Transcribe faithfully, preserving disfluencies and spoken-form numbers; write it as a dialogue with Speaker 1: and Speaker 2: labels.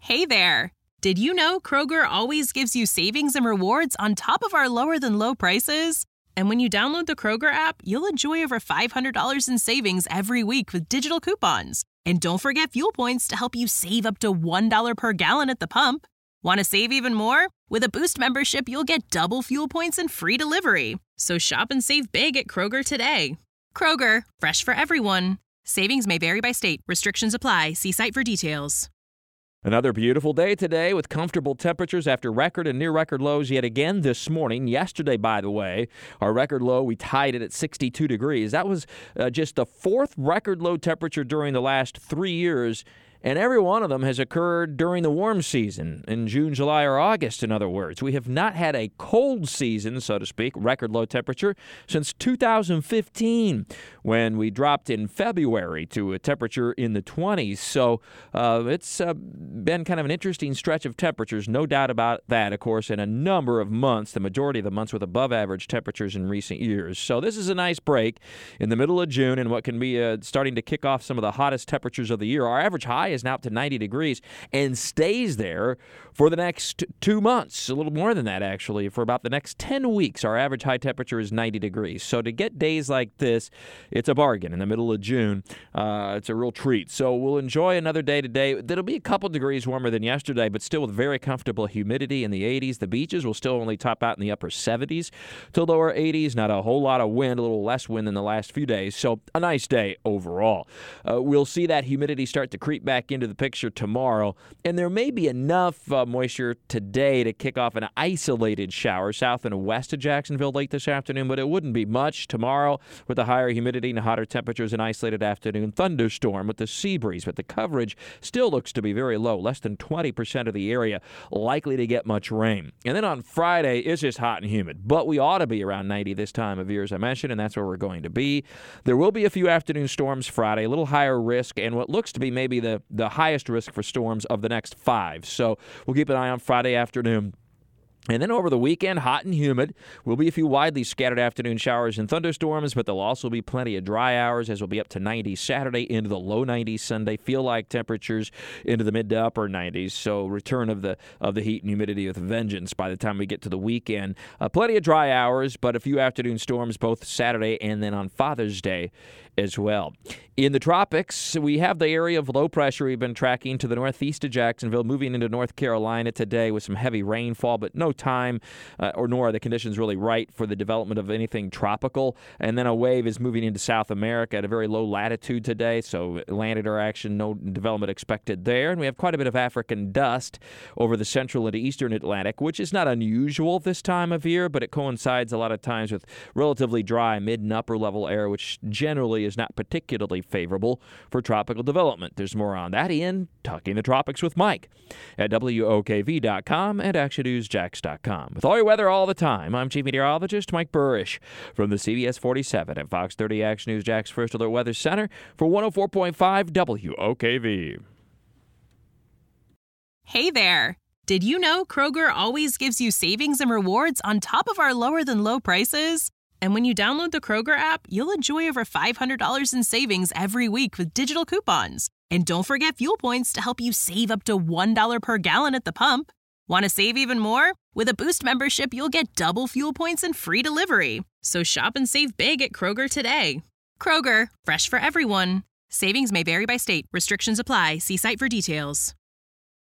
Speaker 1: Hey there! Did you know Kroger always gives you savings and rewards on top of our lower-than-low prices? And when you download the Kroger app, you'll enjoy over five hundred dollars in savings every week with digital coupons. And don't forget fuel points to help you save up to one dollar per gallon at the pump. Want to save even more? With a Boost membership, you'll get double fuel points and free delivery. So shop and save big at Kroger today. Kroger, fresh for everyone. Savings may vary by state. Restrictions apply. See site for details.
Speaker 2: Another beautiful day today with comfortable temperatures after record and near record lows yet again this morning. Yesterday, by the way, our record low, we tied it at sixty-two degrees. That was uh, just the fourth record low temperature during the last three years. And every one of them has occurred during the warm season, in June, July, or August, in other words. We have not had a cold season, so to speak, record low temperature, since two thousand fifteen, when we dropped in February to a temperature in the twenties. So uh, it's uh, been kind of an interesting stretch of temperatures, no doubt about that, of course, in a number of months, the majority of the months with above average temperatures in recent years. So this is a nice break in the middle of June and what can be uh, starting to kick off some of the hottest temperatures of the year. Our average high is now up to ninety degrees and stays there for the next two months, a little more than that actually, for about the next ten weeks. Our average high temperature is ninety degrees. So to get days like this, it's a bargain in the middle of June. Uh, it's a real treat. So we'll enjoy another day today. That'll be a couple degrees warmer than yesterday, but still with very comfortable humidity in the eighties. The beaches will still only top out in the upper seventies to lower eighties. Not a whole lot of wind, a little less wind than the last few days. So a nice day overall. Uh, we'll see that humidity start to creep back into the picture tomorrow, and there may be enough uh, moisture today to kick off an isolated shower south and west of Jacksonville late this afternoon, but it wouldn't be much. Tomorrow, with the higher humidity and hotter temperatures, an isolated afternoon thunderstorm with the sea breeze, but the coverage still looks to be very low, less than twenty percent of the area likely to get much rain. And then on Friday, it's just hot and humid, but we ought to be around ninety this time of year, as I mentioned, and that's where we're going to be. There will be a few afternoon storms Friday, a little higher risk, and what looks to be maybe the, the highest risk for storms of the next five. So we'll keep an eye on Friday afternoon. And then over the weekend, hot and humid. Will be a few widely scattered afternoon showers and thunderstorms, but there'll also be plenty of dry hours, as we'll be up to ninety Saturday, into the low nineties Sunday. Feel like temperatures into the mid to upper nineties. So return of the of the heat and humidity with vengeance by the time we get to the weekend. Uh, plenty of dry hours, but a few afternoon storms both Saturday and then on Father's Day as well. In the tropics, we have the area of low pressure we've been tracking to the northeast of Jacksonville, moving into North Carolina today with some heavy rainfall, but no time uh, or nor are the conditions really right for the development of anything tropical. And then a wave is moving into South America at a very low latitude today, so land interaction, no development expected there. And we have quite a bit of African dust over the central and eastern Atlantic, which is not unusual this time of year, but it coincides a lot of times with relatively dry mid and upper level air, which generally is not particularly favorable for tropical development. There's more on that in Talking the Tropics with Mike at W O K V dot com and Action News Jax dot com. With all your weather all the time, I'm Chief Meteorologist Mike Burrish from the C B S forty-seven and Fox thirty Action News Jax First Alert Weather Center for one oh four point five W O K V.
Speaker 1: Hey there! Did you know Kroger always gives you savings and rewards on top of our lower-than-low prices? And when you download the Kroger app, you'll enjoy over five hundred dollars in savings every week with digital coupons. And don't forget fuel points to help you save up to one dollar per gallon at the pump. Want to save even more? With a Boost membership, you'll get double fuel points and free delivery. So shop and save big at Kroger today. Kroger, fresh for everyone. Savings may vary by state. Restrictions apply. See site for details.